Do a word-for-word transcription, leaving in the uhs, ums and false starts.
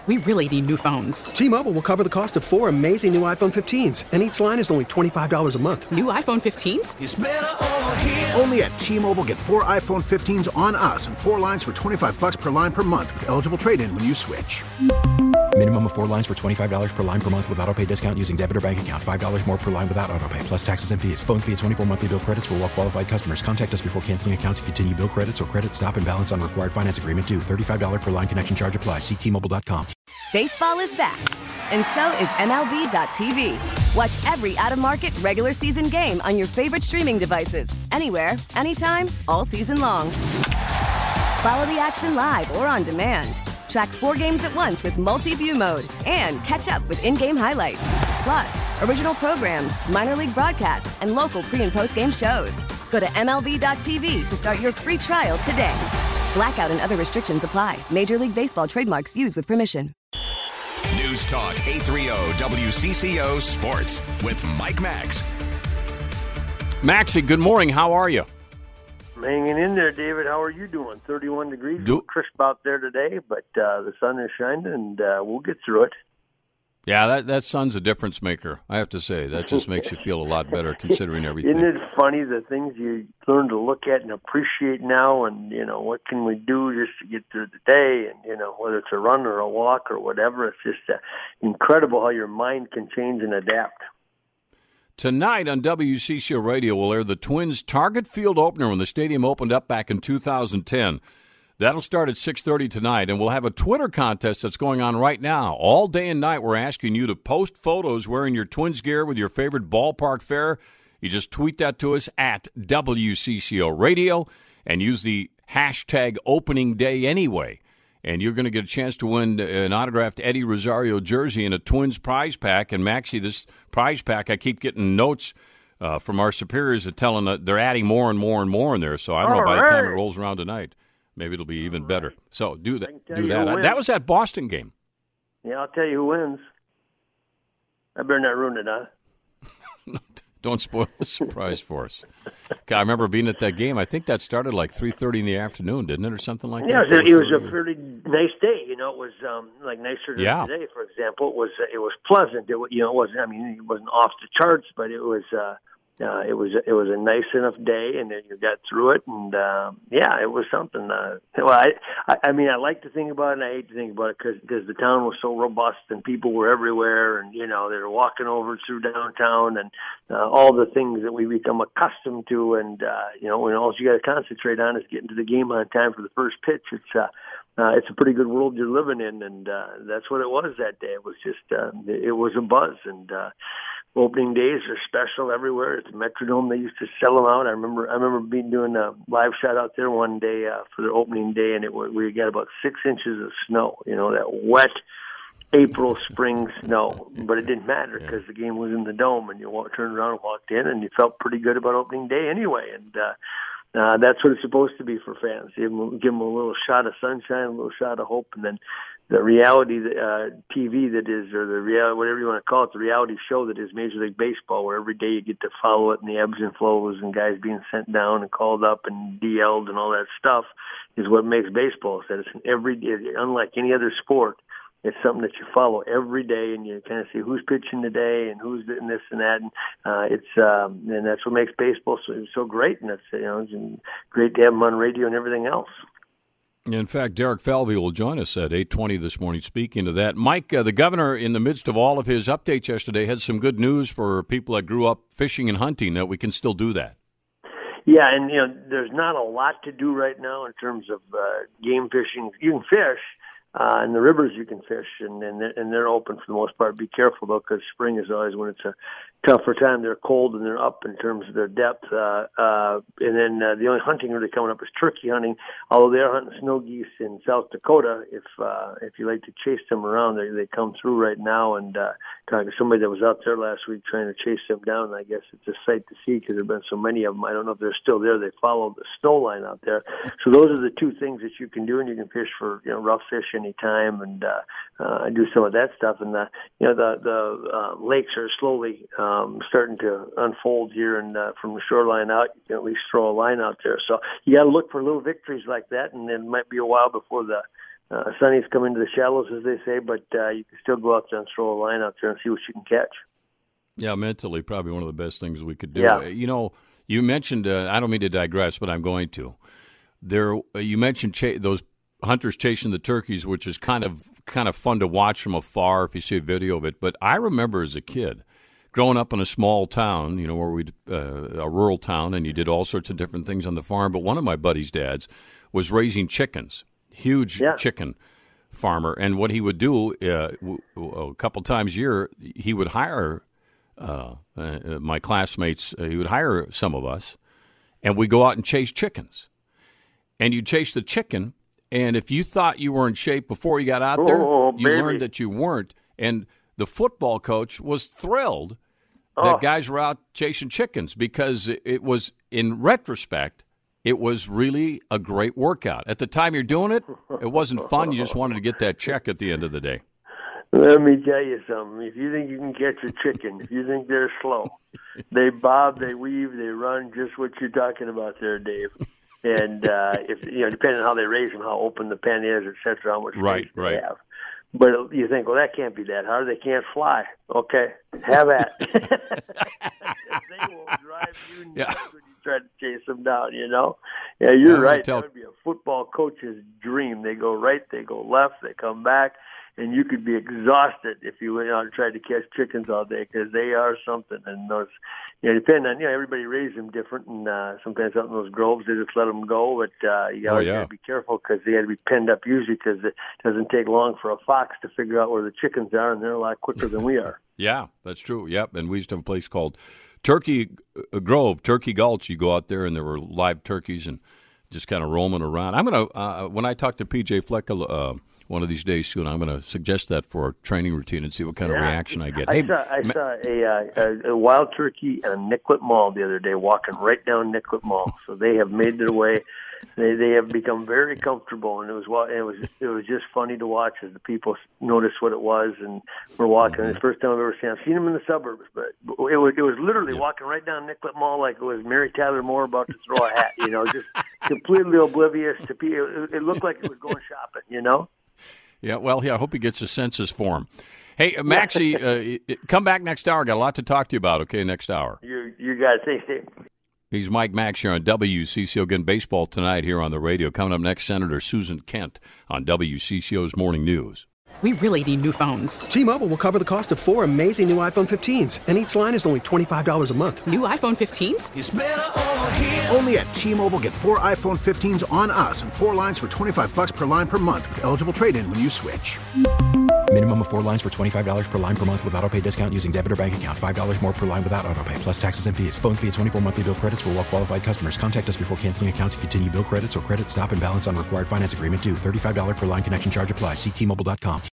We really need new phones. T-Mobile will cover the cost of four amazing new iPhone fifteens, and each line is only twenty-five dollars a month. New iPhone fifteens? It's better over here. Only at T-Mobile, get four iPhone fifteens on us and four lines for twenty-five dollars per line per month with eligible trade-in when you switch. Minimum of four lines for twenty-five dollars per line per month with autopay discount using debit or bank account. five dollars more per line without autopay, plus taxes and fees. Phone fee at twenty-four monthly bill credits for well-qualified customers. Contact us before canceling account to continue bill credits or credit stop and balance on required finance agreement due. thirty-five dollars per line connection charge applies. See T Mobile dot com. Baseball is back, and so is M L B dot T V. Watch every out-of-market regular season game on your favorite streaming devices. Anywhere, anytime, all season long. Follow the action live or on demand. Track four games at once with multi-view mode and catch up with in-game highlights. Plus, original programs, minor league broadcasts, and local pre- and post-game shows. Go to M L B dot T V to start your free trial today. Blackout and other restrictions apply. Major League Baseball trademarks used with permission. News Talk eight thirty W C C O Sports with Mike Max. Maxie, good morning. How are you? I'm hanging in there, David. How are you doing? thirty-one degrees. Do- crisp out there today, but uh, the sun is shining, and uh, we'll get through it. Yeah, that, that sun's a difference maker, I have to say. That just makes you feel a lot better considering everything. Isn't it funny, the things you learn to look at and appreciate now, and, you know, what can we do just to get through the day, and, you know, whether it's a run or a walk or whatever, it's just uh, incredible how your mind can change and adapt. Tonight on W C C O Radio, we'll air the Twins' Target Field opener when the stadium opened up back in two thousand ten. That'll start at six thirty tonight, and we'll have a Twitter contest that's going on right now. All day and night, we're asking you to post photos wearing your Twins gear with your favorite ballpark fare. You just tweet that to us at W C C O Radio and use the hashtag opening day anyway. And you're going to get a chance to win an autographed Eddie Rosario jersey and a Twins prize pack. And, Maxie, this prize pack, I keep getting notes uh, from our superiors that telling that they're adding more and more and more in there. So I don't All know, by right. the time it rolls around tonight, maybe it'll be even better. So do that. Do that. That was that Boston game. Yeah, I'll tell you who wins. I better not ruin it, huh? Don't spoil the surprise for us. I remember being at that game. I think that started like three thirty in the afternoon, didn't it, or something like yeah, that? Yeah, it was a pretty nice day. You know, it was um, like nicer than yeah. today, for example. It was uh, it was pleasant. It, you know, it wasn't. I mean, it wasn't off the charts, but it was. Uh, Uh, it was it was a nice enough day, and then you got through it, and uh, yeah, it was something. Uh, well, I, I I mean, I like to think about it, and I hate to think about it because the town was so robust, and people were everywhere, and you know they were walking over through downtown, and uh, all the things that we become accustomed to, and uh, you know, when all you got to concentrate on is getting to the game on time for the first pitch. It's uh, uh, it's a pretty good world you're living in, and uh, that's what it was that day. It was just uh, it, it was a buzz, and. Uh, Opening days are special everywhere. At the Metrodome, they used to sell them out. I remember, I remember being doing a live shot out there one day uh, for their opening day, and it we got about six inches of snow. You know, that wet April spring snow, but it didn't matter because the game was in the dome, and you walk, turned around and walked in, and you felt pretty good about opening day anyway. And uh, uh, that's what it's supposed to be for fans. Give them, give them a little shot of sunshine, a little shot of hope, and then. The reality uh, T V that is, or the reality, whatever you want to call it, the reality show that is Major League Baseball, where every day you get to follow it and the ebbs and flows and guys being sent down and called up and D L'd and all that stuff is what makes baseball. So it's an every day, unlike any other sport, it's something that you follow every day and you kind of see who's pitching today and who's doing this and that. And uh, it's um, and that's what makes baseball so, so great. And it's you know it's great to have them on radio and everything else. In fact, Derek Falvey will join us at eight twenty this morning speaking of that. Mike, uh, the governor, in the midst of all of his updates yesterday, had some good news for people that grew up fishing and hunting, that we can still do that. Yeah, and you know, there's not a lot to do right now in terms of uh, game fishing. You can fish. Uh, in the rivers you can fish, and, and, they're, and they're open for the most part. Be careful, though, because spring is always when it's a tougher time. They're cold and they're up in terms of their depth. Uh, uh, and then uh, the only hunting really coming up is turkey hunting, although they are hunting snow geese in South Dakota. If uh, if you like to chase them around, they, they come through right now. And uh, talking to somebody that was out there last week trying to chase them down, I guess it's a sight to see because there have been so many of them. I don't know if they're still there. They follow the snow line out there. So those are the two things that you can do, and you can fish for you know rough fish any time and uh, uh, do some of that stuff. And the you know the the uh, lakes are slowly um, starting to unfold here, and uh, from the shoreline out, you can at least throw a line out there. So you got to look for little victories like that, and it might be a while before the uh, sunny's come into the shallows, as they say, but uh, you can still go out there and throw a line out there and see what you can catch. Yeah, mentally, probably one of the best things we could do. Yeah. You know, you mentioned, uh, I don't mean to digress, but I'm going to. There, uh, you mentioned ch- those hunters chasing the turkeys, which is kind of kind of fun to watch from afar if you see a video of it. But I remember as a kid, growing up in a small town, you know, where we uh, a rural town, and you did all sorts of different things on the farm. But one of my buddy's dads was raising chickens, huge yeah. chicken farmer. And what he would do uh, w- w- a couple times a year, he would hire uh, uh, my classmates. Uh, he would hire some of us, and we'd go out and chase chickens. And you chase the chicken, and if you thought you were in shape before you got out there, oh, you baby. learned that you weren't. And the football coach was thrilled oh. that guys were out chasing chickens because it was, in retrospect, it was really a great workout. At the time you're doing it, it wasn't fun. You just wanted to get that check at the end of the day. Let me tell you something. If you think you can catch a chicken, if you think they're slow, they bob, they weave, they run, just what you're talking about there, Dave. And uh, if you know, depending on how they raise them, how open the pen is, et cetera, how much space right, they right. have. But you think, well, that can't be that hard. They can't fly. Okay, have at. They will drive you nuts Yeah. when you try to chase them down. You know. Yeah, you're Yeah, right. tell- That would be a football coach's dream. They go right, they go left, they come back. And you could be exhausted if you went out and tried to catch chickens all day because they are something. And those, you know, depending on, you know, everybody raises them different. And uh, sometimes out in those groves, they just let them go. But uh, you Oh, always yeah. got to be careful because they got to be penned up usually because it doesn't take long for a fox to figure out where the chickens are. And they're a lot quicker than we are. Yeah, that's true. Yep. And we used to have a place called Turkey Grove, Turkey Gulch. You go out there and there were live turkeys and just kind of roaming around. I'm going to, uh, when I talk to P J Flecka, uh, one of these days soon, I'm going to suggest that for a training routine and see what kind of Yeah. reaction I get. I Hey, saw, I ma- saw a, uh, a, a wild turkey and a Nicollet Mall the other day walking right down Nicollet Mall. So they have made their way. They they have become very comfortable, and it was wa- it was it was just funny to watch as the people noticed what it was and were walking. Mm-hmm. It's the first time I've ever seen. I've seen them in the suburbs, but it was it was literally walking right down Nicollet Mall like it was Mary Tyler Moore about to throw a hat. You know, just completely oblivious to people. It, it looked like it was going shopping. You know. Yeah, well, yeah, I hope he gets a census form. Hey, Maxie, uh, come back next hour. Got a lot to talk to you about, okay, next hour. You you got to say. He's Mike Max here on W C C O. Again, baseball tonight here on the radio. Coming up next, Senator Susan Kent on W C C O's Morning News. We really need new phones. T-Mobile will cover the cost of four amazing new iPhone fifteens, and each line is only twenty-five dollars a month. New iPhone fifteens? Only at T-Mobile, get four iPhone fifteens on us and four lines for twenty-five bucks per line per month with eligible trade-in when you switch. Minimum of four lines for twenty-five dollars per line per month with autopay discount using debit or bank account. five dollars more per line without autopay, plus taxes and fees. Phone fee at twenty-four monthly bill credits for well-qualified customers. Contact us before canceling account to continue bill credits or credit stop and balance on required finance agreement due. thirty-five dollars per line connection charge applies. See T Mobile dot com.